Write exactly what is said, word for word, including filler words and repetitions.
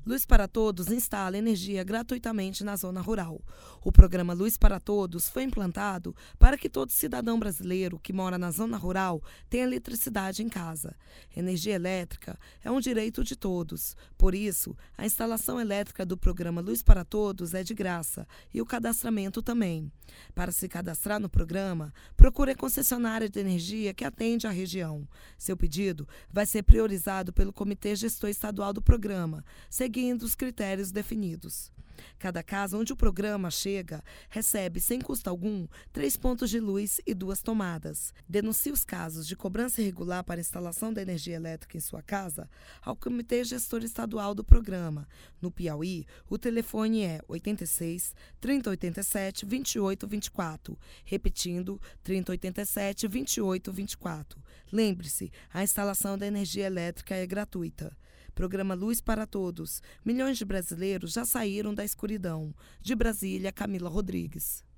Luz para Todos instala energia gratuitamente na zona rural. O programa Luz para Todos foi implantado para que todo cidadão brasileiro que mora na zona rural tenha eletricidade em casa. Energia elétrica é um direito de todos. Por isso, a instalação elétrica do programa Luz para Todos é de graça e o cadastramento também. Para se cadastrar no programa, procure a concessionária de energia que atende à região. Seu pedido vai ser priorizado pelo Comitê Gestor Estadual do programa, seguindo os critérios definidos. Cada casa onde o programa chega recebe, sem custo algum, três pontos de luz e duas tomadas. Denuncie os casos de cobrança irregular para instalação da energia elétrica em sua casa ao Comitê Gestor Estadual do programa. No Piauí, o telefone é oito seis, trinta, oitenta e sete, vinte e oito, vinte e quatro. Repetindo, trinta, oitenta e sete, vinte e oito, vinte e quatro. Lembre-se, a instalação da energia elétrica é gratuita. Programa Luz para Todos. Milhões de brasileiros já saíram da escuridão. De Brasília, Camila Rodrigues.